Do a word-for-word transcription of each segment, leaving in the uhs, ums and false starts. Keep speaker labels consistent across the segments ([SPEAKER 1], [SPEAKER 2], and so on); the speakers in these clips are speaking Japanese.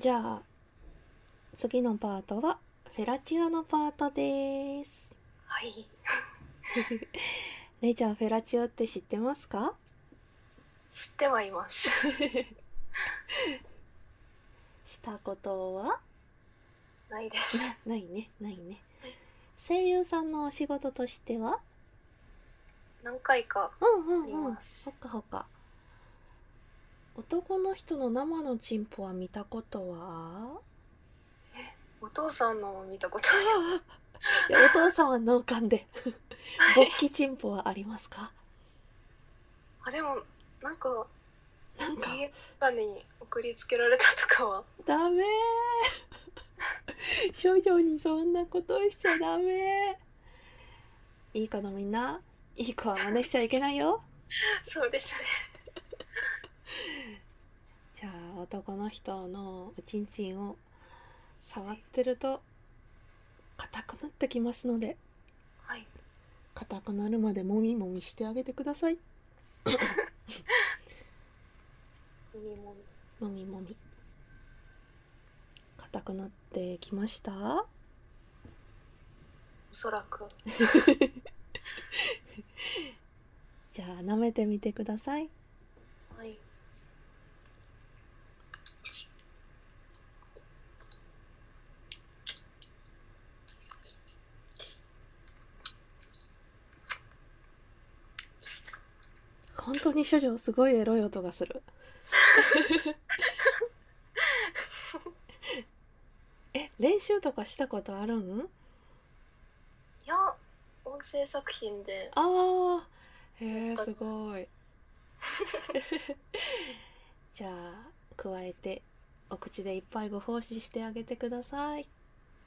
[SPEAKER 1] じゃあ次のパートはフェラチオのパートです。
[SPEAKER 2] はい。
[SPEAKER 1] れいちゃん、フェラチオって知ってますか？
[SPEAKER 2] 知ってはいます。
[SPEAKER 1] したことは
[SPEAKER 2] ないです。
[SPEAKER 1] なないねないね、
[SPEAKER 2] はい、
[SPEAKER 1] 声優さんのお仕事としては
[SPEAKER 2] 何回か
[SPEAKER 1] うん
[SPEAKER 2] あり
[SPEAKER 1] うんうん、
[SPEAKER 2] ます。
[SPEAKER 1] ほかほか。男の人の生のチンポは見たことは？
[SPEAKER 2] お父さんの見たことあります。
[SPEAKER 1] いや、お父さんは脳幹で
[SPEAKER 2] はい。
[SPEAKER 1] 勃起チンポはありますか？
[SPEAKER 2] あ、でもなんか
[SPEAKER 1] なんか
[SPEAKER 2] 家とかに送りつけられたとかは。
[SPEAKER 1] ダメー少女にそんなことしちゃダメー。いい子のみんな、いい子は真似しちゃいけないよ。
[SPEAKER 2] そうですね。
[SPEAKER 1] じゃあ男の人のおちんちんを触ってると硬くなってきますので、
[SPEAKER 2] はい。
[SPEAKER 1] 硬くなるまでもみもみしてあげてください。
[SPEAKER 2] 耳もみ。
[SPEAKER 1] もみもみ。硬くなってきました？
[SPEAKER 2] おそらく。
[SPEAKER 1] じゃあ舐めてみてください。
[SPEAKER 2] はい。
[SPEAKER 1] 本当に処女すごいエロい音がするえ、練習とかしたことあるん？
[SPEAKER 2] いや、音声作品で
[SPEAKER 1] あー、へえ、
[SPEAKER 2] やった。
[SPEAKER 1] すごいじゃあ加えてお口でいっぱいご奉仕してあげてください。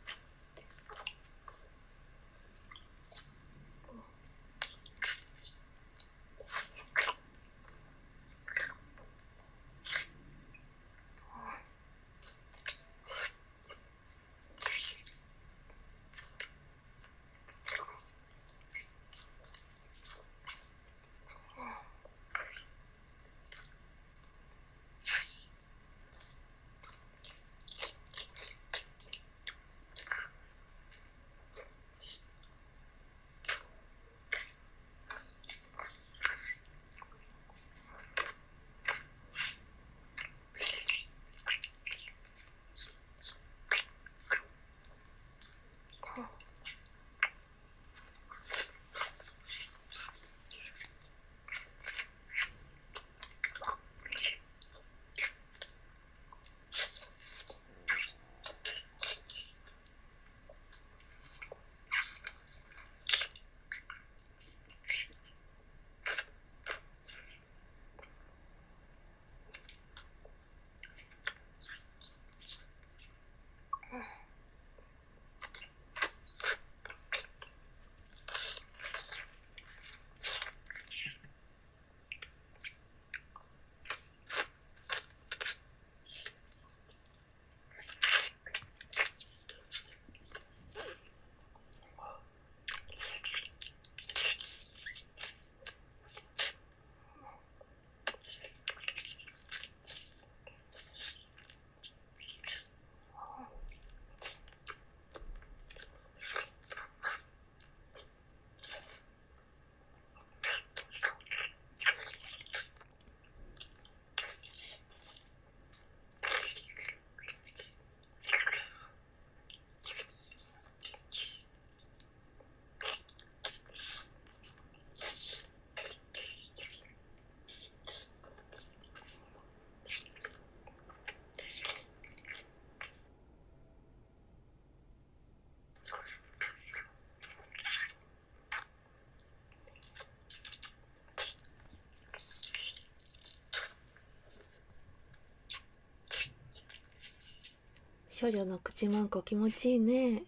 [SPEAKER 1] 処女の口まんこ気持ちいいね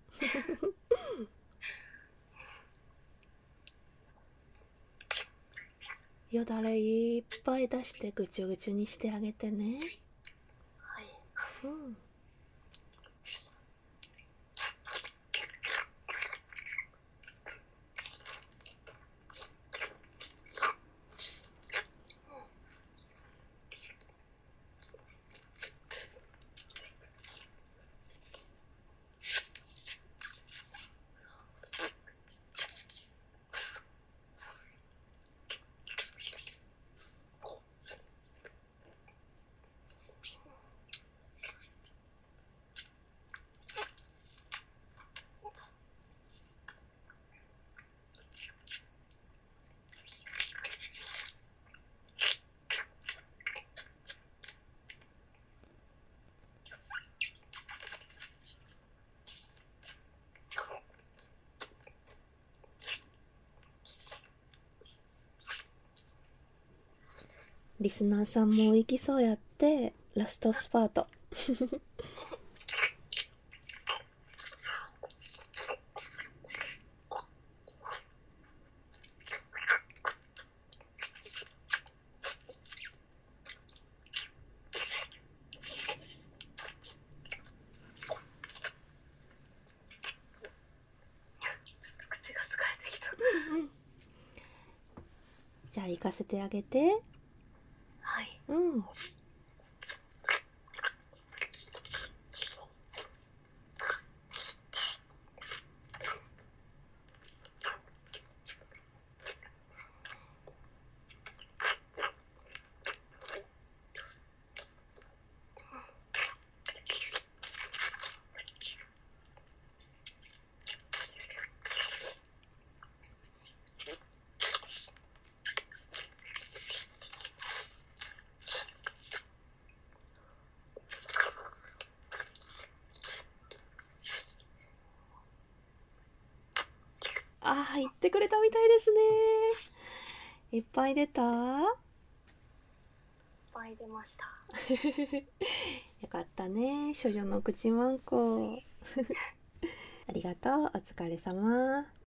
[SPEAKER 1] よだれいっぱい出してぐちゅぐちゅにしてあげてね。
[SPEAKER 2] はい。
[SPEAKER 1] うん。 リスナーさんも行きそうやってラストスパート
[SPEAKER 2] 口が疲れてきた。
[SPEAKER 1] じゃあ行かせてあげて。
[SPEAKER 2] はい。
[SPEAKER 1] うん。ああ、言ってくれたみたいですね。いっぱい出た？
[SPEAKER 2] いっぱい出ました。
[SPEAKER 1] よかったね、処女の口まんこ。ありがとう、お疲れ様。